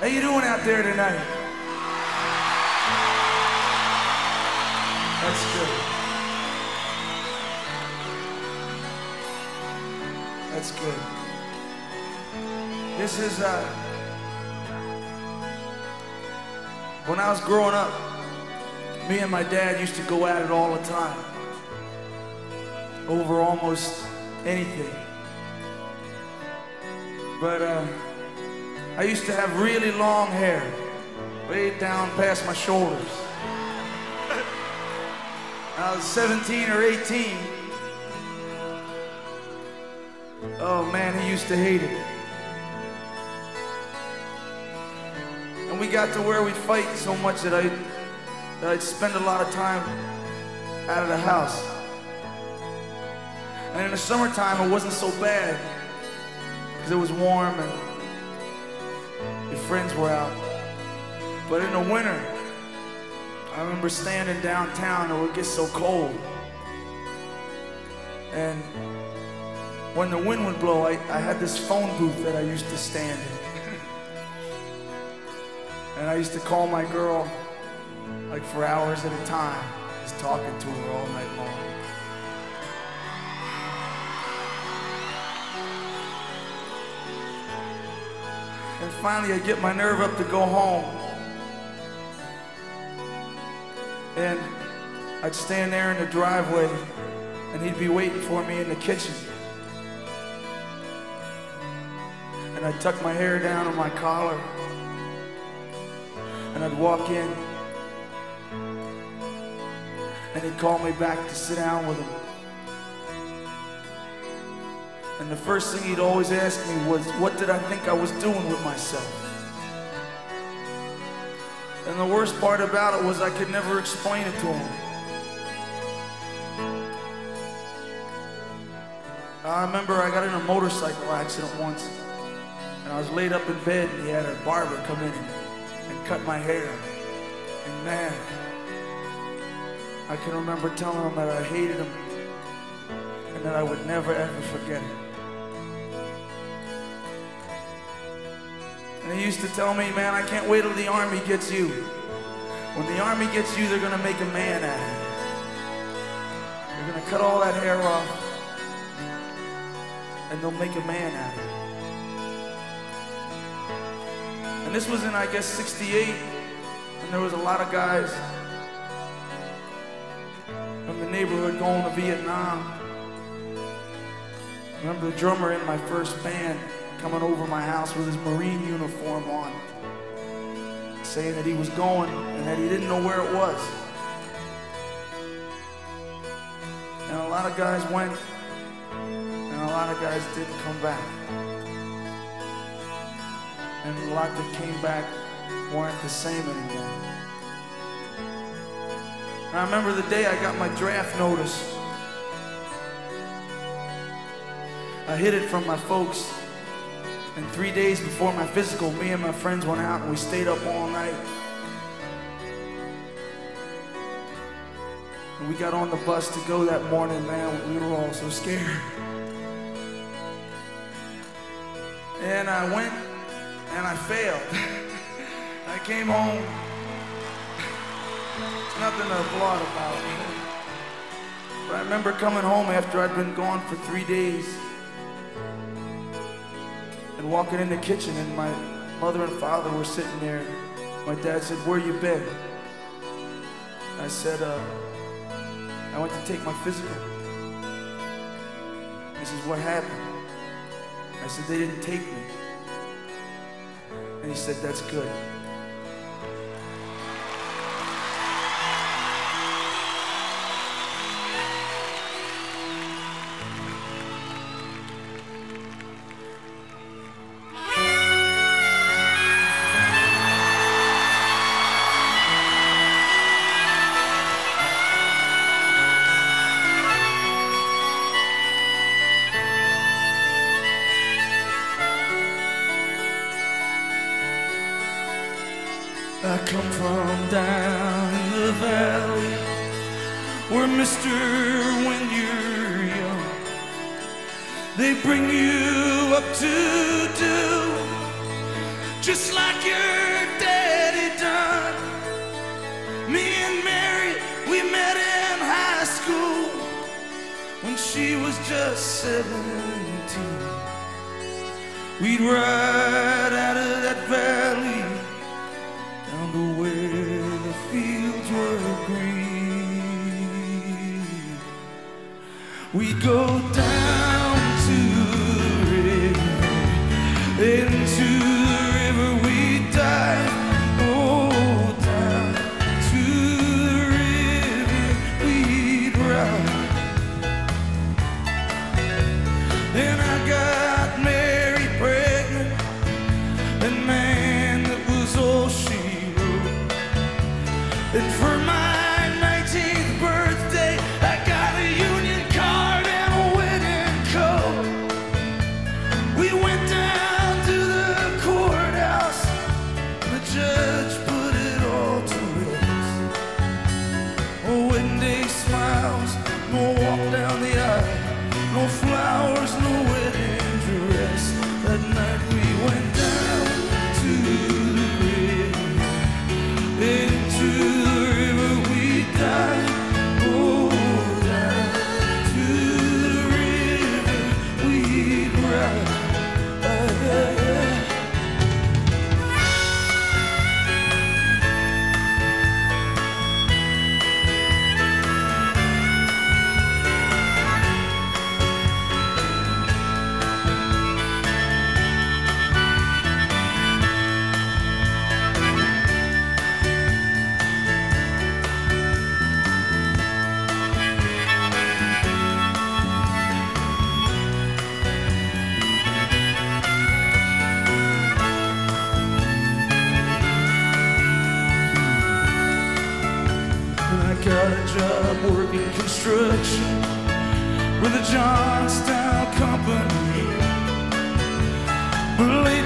How you doing out there tonight? That's good. That's good. This is, when I was growing up, me and my dad used to go at it all the time. Over almost anything. But I used to have really long hair, way down past my shoulders. I was 17 or 18. Oh man, he used to hate it. And we got to where we'd fight so much that I'd spend a lot of time out of the house. And in the summertime, it wasn't so bad because it was warm and your friends were out. But in the winter, I remember standing downtown and it would get so cold. And when the wind would blow, I had this phone booth that I used to stand in. And I used to call my girl like for hours at a time, just talking to her all night long. And finally, I'd get my nerve up to go home. And I'd stand there in the driveway, and he'd be waiting for me in the kitchen. And I'd tuck my hair down on my collar, and I'd walk in, and he'd call me back to sit down with him. And the first thing he'd always ask me was, what did I think I was doing with myself? And the worst part about it was I could never explain it to him. I remember I got in a motorcycle accident once, and I was laid up in bed, and he had a barber come in and cut my hair. And man, I can remember telling him that I hated him and that I would never ever forget him. And he used to tell me, man, I can't wait till the Army gets you. When the Army gets you, they're gonna make a man out of you. They're gonna cut all that hair off, and they'll make a man out of you. And this was in, I guess, '68, and there was a lot of guys from the neighborhood going to Vietnam. I remember the drummer in my first band coming over my house with his Marine uniform on, saying that he was going and that he didn't know where it was. And a lot of guys went, and a lot of guys didn't come back. And a lot that came back weren't the same anymore. And I remember the day I got my draft notice. I hid it from my folks. And 3 days before my physical, me and my friends went out and we stayed up all night. And we got on the bus to go that morning, man, we were all so scared. And I went and I failed. I came home. It's nothing to applaud about. But I remember coming home after I'd been gone for 3 days. And walking in the kitchen, and my mother and father were sitting there. My dad said, where you been? I said, I went to take my physical. He says, what happened? I said, they didn't take me. And he said, that's good. I come from down in the valley where, mister, when you're young, they bring you up to do just like your daddy done. Me and Mary, we met in high school when she was just 17. We'd ride out of that valley down to where the fields were green. We'd go down to the river, into the river we'd dive. Oh, down to the river we'd ride. Then I got Mary pregnant, and man, that was all she wrote. And for my 19th birthday, I got a union card and a wedding coat. We went down to the courthouse, the judge put it all to rest. Oh, wedding day smiles, no walk down the aisle, no flowers, no wedding dress. That night we went down to the river, into the river we died. Oh, down to the river we'd ride. I got a job working construction with a Johnstown company. Believe